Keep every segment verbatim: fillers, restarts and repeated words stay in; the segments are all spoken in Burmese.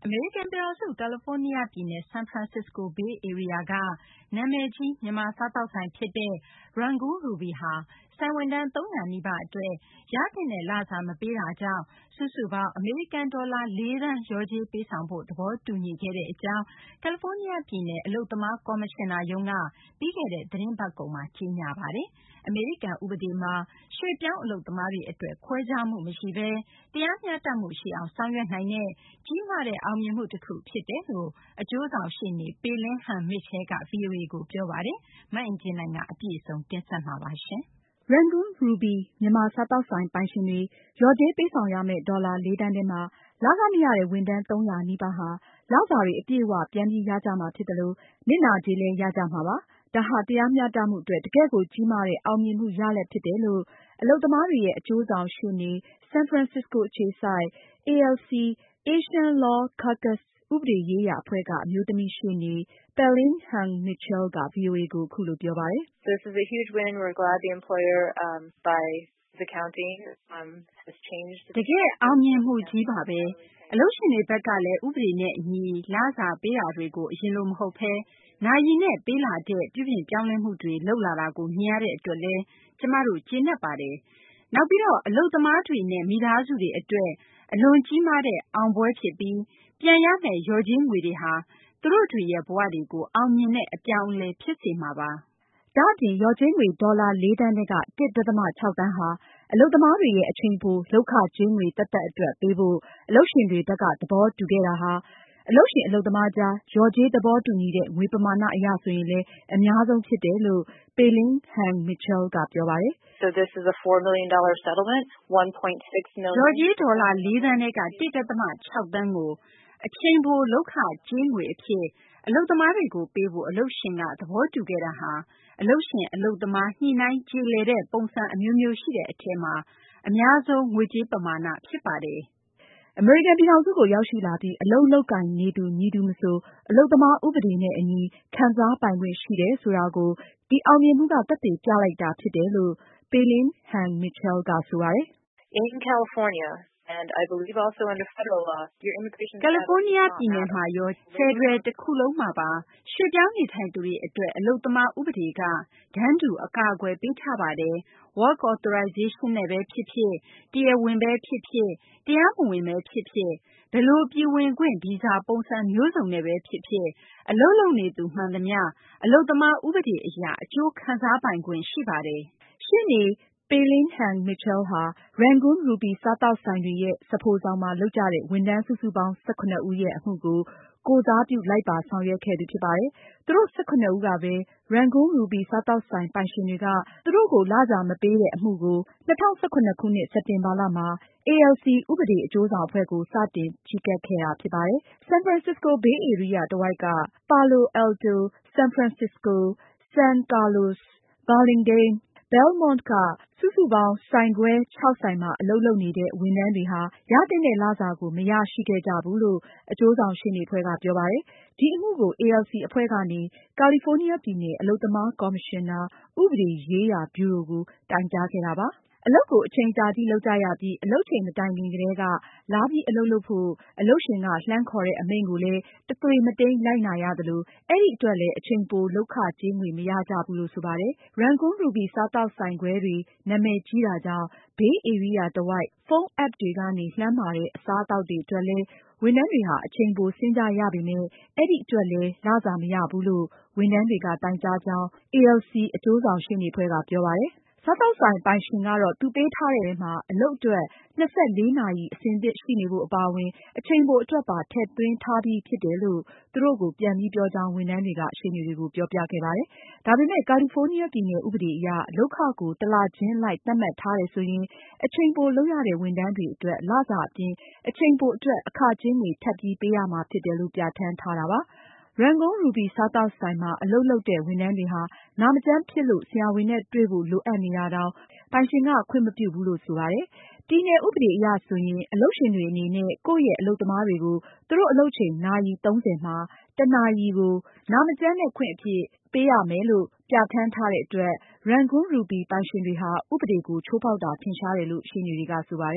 အမေရိကန်ပြည်ထောင်စု ကယ်လီဖိုးနီးယားပြည်နယ် ဆန်ဖရန်စစ္စကို Bay Area က နာမည်ကြီး မြန်မာစားသောက်ဆိုင်ဖြစ်တဲ့ Rangoon Ruby ဟာ ဆိုင်ဝန်ထမ်း သုံးရာနီးပါးအတွက် ရသင့်တဲ့လစာမပေးတာကြောင့် စုစုပေါင်း အမေရိကန်ဒေါ်လာ လေးသန်း လျော်ကြေးပေးဆောင်ဖို့ သဘောတူညီခဲ့တဲ့အကြောင်း ကယ်လီဖိုးနီးယားပြည်နယ် အလုပ်သမားကော်မရှင်နာရုံးက ပြီးခဲ့တဲ့ သီတင်းပတ်ကုန်မှာ ကြေညာပါတယ်။ အမေရိကန်ဥပဒေမှာ ရွှေ့ပြောင်းအလုပ်သမားတွေအတွက် ခွဲခြားမှုမရှိဘဲ တရားမျှတမှုရှိအောင် ဆောင်ရွက်နိုင်တဲ့ ကြီးမားတဲ့ အောင်မြင်မှုတခုဖြစ်တယ်လို့ အကျိုးဆောင်ရှေ့နေ Pailyn Han Mitchell က ဗွီအိုအေကို ပြောပါတယ်။ မအင်ကြင်းနိုင်က အပြည့်အစုံ တင်ဆက်မှာပါ။ Rangoon Ruby မြန်မာစားသောက်ဆိုင်ပိုင်ရှင်တွေ လျော်ကြေးပေးဆောင်ရမယ့် ဒေါ်လာ လေးသန်းထဲမှာ လခမရတဲ့ ဝန်ထမ်း သုံးရာနီးပါးဟာ လစာတွေအပြည့်အ၀ ပြန်ပြီးရကြမှာဖြစ်သလို နစ်နာကြေးလည်း ရကြမှာပါ။ ဒါဟာ တရားမျှတမှုအတွက် တကယ့်ကိုကြီးမားတဲ့ အောင်မြင်မှုရလဒ်ဖြစ်တယ်လို့ အလုပ်သမားတွေရဲ့ အကျိုးဆောင်ရှေ့နေ ဆန်ဖရန်စစ္စကိုအခြေစိုက် အေ အယ် စီ Asian Law Caucus ဥပဒေရေးရာအဖွဲ့က အမျိုးသမီးရှေ့နေ Pailyn Han Mitchell က ဗွီအိုအေကို အခုလိုပြောပါတယ်။ This is a huge win. We're glad the employer um, by the county um, has changed. တကယ့်အောင်မြင်မှုကြီးပါပဲ။ အလုပ်ရှင်တွေဘက်ကလည်း ဥပဒေနဲ့အညီ လစာပေးတာတွေကို အရင်လိုမဟုတ်ဘဲ နာရီနဲ့ပေးလာတဲ့ ပြုပြင်ပြောင်းလဲမှုတွေ လုပ်လာတာကို မြင်ရတဲ့အတွက်လည်း ကျမတို့ ကျေနပ်ပါတယ်။ နောက်ပြီးတော့ အလုပ်သမားတွေနဲ့ မိသားစုတွေအတွက် အလွန်ကြီးမားတဲ့ အောင်ပွဲဖြစ်ပြီး ပြန်ရမယ့် လျော်ကြေးငွေတွေဟာ သူတို့တွေရဲ့ဘဝတွေကို အောင်မြင်တဲ့ အပြောင်းအလဲဖြစ်စေမှာပါ။ ဒါ့အပြင် လျော်ကြေးငွေ ဒေါ်လာ လေးသန်းထဲက ၁ ဒသမ ၆ သန်းဟာ အလုပ်သမားတွေရဲ့ အချိန်ပို လုပ်ခကြေးငွေသက်သက်အတွက်ပေးဖို့ အလုပ်ရှင်တွေဘက်က သဘောတူခဲ့တာဟာ အလုပ်ရှင် အလုပ်သမားကြား လျော်ကြေးသဘောတူညီတဲ့ ငွေပမာဏအရဆိုရင်လည်း အများဆုံးဖြစ်တယ်လို့ Pailyn Han Mitchell ကပြောပါတယ်။ So this is a four million dollars settlement, one point six million. လျော်ကြေးဒေါ်လာ လေးသန်းထဲက ၁ ဒသမ ၆ သန်းကို အချိန်ပိုလုပ်ခကြေးငွေအဖြစ် အလုပ်သမားတွေကိုပေးဖို့ အလုပ်ရှင်က သဘောတူခဲ့တာဟာ အလုပ်ရှင် အလုပ်သမား ညှိနှိုင်းကျေလည်တဲ့ ပုံစံအမျိုးမျိုးရှိတဲ့အထဲမှာ အများဆုံး ငွေကြေးပမာဏဖြစ်ပါတယ်။ အမေရိကန်ပြည်ထောင်စုကို ရောက်ရှိလာပြီး အလုပ်လုပ်ကိုင်နေသူ မည်သူမဆို အလုပ်သမားဥပဒေနဲ့အညီ ခံစားပိုင်ခွင့်ရှိတယ်ဆိုတာကို ဒီအောင်မြင်မှုက သက်သေပြလိုက်တာဖြစ်တယ်လို့ Pailyn Han Mitchell ကဆိုပါတယ်။ In California, and I believe also under federal law, your immigration status. ကယ်လီဖိုးနီးယားပြည်နယ်မှာရော ဖယ်ဒရယ်တခုလုံးမှာပါ ရွှေ့ပြောင်းနေထိုင်သူတွေအတွက် အလုပ်သမားဥပဒေက တန်းတူအကာအကွယ်ပေးထားပါတယ်။ Work Authorization နဲ့ပဲဖြစ်ဖြစ် တရားဝင်ပဲဖြစ်ဖြစ် တရားမဝင်ပဲဖြစ်ဖြစ် ဘယ်လိုပြည်ဝင်ခွင့် ဗီဇာပုံစံမျိုးစုံနဲ့ပဲဖြစ်ဖြစ် အလုပ်လုပ်နေသူမှန်သမျှ အလုပ်သမားဥပဒေအရ အကျိုးခံစားပိုင်ခွင့်ရှိပါတယ်။ ရှေ့နေ Pailyn Han Mitchell ဟာ Rangoon Ruby စားသောက်ဆိုင်တွေရဲ့ စာဖိုဆောင်မှာလုပ်ကြတဲ့ ဝန်ထမ်းစုစုပေါင်း ၁၇ ဦးရဲ့ အမှုကို ကိုယ်စားပြုလိုက်ပါဆောင်ရွက်ခဲ့သူဖြစ်ပါတယ်။ သူတို့ ၁၇ ဦးကပဲ Rangoon Ruby စားသောက်ဆိုင်ပိုင်ရှင်တွေက သူတို့ကို လစာမပေးတဲ့အမှုကို ၂၀၁၇ ခုနှစ် စက်တင်ဘာလမှာ အေ အယ် စီ ဥပဒေအကျိုးဆောင်အဖွဲ့ကို စတင်ချဉ်းကပ်ခဲ့တာဖြစ်ပါတယ်။ ဆန်ဖရန်စစ္စကို Bay Area တဝိုက်က Palo Alto, San Francisco, San Carlos, Burlingame, Belmont က စုစုပေါင်း ဆိုင်ခွဲ ခြောက် ဆိုင်မှာ အလုပ်လုပ်နေတဲ့ ဝန်ထမ်းတွေဟာ ရသင့်တဲ့လစာကို မရရှိခဲ့ကြဘူးလို့ အကျိုးဆောင်ရှေ့နေအဖွဲ့က ပြောပါတယ်။ ဒီအမှုကို အေ အယ် စီ အဖွဲ့ကနေ ကာလီဖိုးနီးယားပြည်နယ် အလုပ်သမားကော်မရှင်နာ ဥပဒေရေးရာဗျူရိုကို တိုင်ကြားခဲ့တာပါ။ အလုပ်ကို အချိန်အကြာကြီးလုပ်ကြရပြီး အလုပ်ချိန်မတိုင်ခင်ကတည်းက လာပြီးအလုပ်လုပ်ဖို့ အလုပ်ရှင်က လှမ်းခေါ်တဲ့အမိန့်ကိုလည်း တသွေမတိမ်းလိုက်နာရသလို အဲဒီအတွက်လည်း အချိန်ပိုလုပ်ခကြေးငွေ မရကြဘူးလို့ဆိုပါတယ်။ Rangoon Ruby စားသောက်ဆိုင်ခွဲတွေ နာမည်ကြီးတာကြောင့် Bay Area တဝိုက် ဖုန်း App တွေကနေ လှမ်းမှာတဲ့ အစားအသောက်တွေအတွက်လည်း ဝန်ထမ်းတွေဟာ အချိန်ပိုဆင်းကြရပေမယ့် အဲဒီအတွက်လည်း လစာမရဘူးလို့ ဝန်ထမ်းတွေက တိုင်ကြားကြောင်း အေ အယ် စီ အကျိုးဆောင်ရှေ့နေအဖွဲ့က ပြောပါတယ်။ စားသောက်ဆိုင်ပိုင်ရှင်ကတော့ သူပေးထားတဲ့ထဲမှာ အလုပ်အတွက် ၂၄ နာရီ အဆင်သင့်ရှိနေဖို့ အပါအဝင် အချိန်ပိုအတွက်ပါ ထည့်သွင်းထားပြီးဖြစ်တယ်လို့ သူတို့ကို ပြန်ပြီးပြောကြောင်း ဝန်ထမ်းတွေက ရှေ့နေတွေကို ပြောပြခဲ့ပါတယ်။ ဒါပေမယ့် ကာလီဖိုးနီးယားပြည်နယ် ဥပဒေအရ လုပ်ခကို တလချင်းအလိုက် သတ်မှတ်ထားတယ်ဆိုရင် အချိန်ပိုလုပ်ရတဲ့ ဝန်ထမ်းတွေအတွက် လစာအပြင် အချိန်ပိုအတွက် အခကြေးငွေ ထပ်ပြီးပေးရမှာဖြစ်တယ်လို့ ပြဌာန်းထားတာပါ။ Rangoon Ruby စားသောက်ဆိုင်မှာ အလုပ်လုပ်တဲ့ ဝန်ထမ်းတွေဟာ နာမကျန်းဖြစ်လို့ ဆရာဝန်နဲ့တွေ့ဖို့ လိုအပ်နေတာတောင် ပိုင်ရှင်က ခွင့်မပြုဘူးလို့ ဆိုပါတယ်။ ပြည်နယ်ဥပဒေအရဆိုရင် အလုပ်ရှင်တွေအနေနဲ့ ကိုယ့်ရဲ့အလုပ်သမားတွေကို သူတို့အလုပ်ချိန် နာရီ သုံးဆယ်မှာ တနာရီကို နာမကျန်းတဲ့ခွင့်အဖြစ်ပေးရမယ်လို့ ပြဌာန်းထားတဲ့အတွက် Rangoon Ruby ပိုင်ရှင်တွေဟာ ဥပဒေကို ချိုးဖောက်တာ ထင်ရှားတယ်လို့ ရှေ့နေတွေက ဆိုပါတယ်။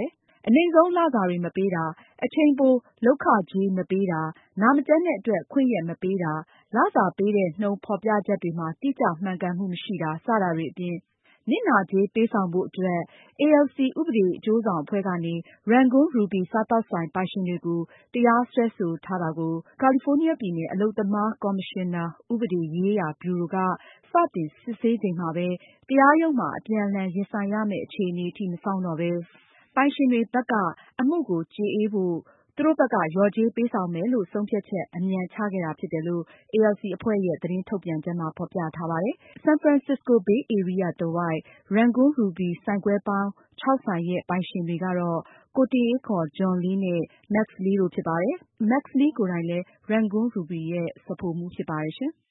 အနိမ့်ဆုံးလစာတွေမပေးတာ၊ အချိန်ပိုလုပ်ခကြေးမပေးတာ၊ နာမကျန်းတဲ့အတွက်ခွင့်ရက်မပေးတာ၊ လစာပေးတဲ့နှုန်းဖော်ပြချက်တွေမှာ တိကျမှန်ကန်မှုမရှိတာ စတာတွေအပြင် နစ်နာကြေးပေးဆောင်ဖို့အတွက် အေအယ်လ်စီ ဥပဒေအကျိုးဆောင်အဖွဲ့ကနေ Rangoon Ruby စားသောက်ဆိုင်ပိုင်ရှင်တွေကို တရားစွဲဆိုထားတာကို ကာလီဖိုးနီးယားပြည်နယ် အလုပ်သမားကော်မရှင်နာ ဥပဒေရေးရာဗျူရိုက စတင်စစ်ဆေးချိန်မှာပဲ တရားရုံးမှာ အပြန်အလှန်ရင်ဆိုင်ရမယ့် အခြေအနေအထိ မစောင့်တော့ပဲ ပိုင်ရှင်တွေဘက်က အမှုကိုကျေအေးဖို့ သူတို့ဘက်က လျော်ကြေးပေးဆောင်မယ်လို့ ဆုံးဖြတ်ချက် အမြန်ချခဲ့တာဖြစ်တယ်လို့ အေအယ်လ်စီ အဖွဲ့ရဲ့ သတင်းထုတ်ပြန်ချက်မှာ ဖော်ပြထားပါတယ်။ ဆန်ဖရန်စစ္စကို Bay Area တဝိုက် Rangoon Ruby ဆိုင်ခွဲပေါင်း ခြောက် ဆိုင်ရဲ့ ပိုင်ရှင်တွေကတော့ ကိုတင်အေး ခေါ် John Lee နဲ့ Max Lee တို့ဖြစ်ပါတယ်။ Max Lee ကိုယ်တိုင်လည်း Rangoon Ruby ရဲ့ စာဖိုမှူးဖြစ်ပါတယ်ရှင်။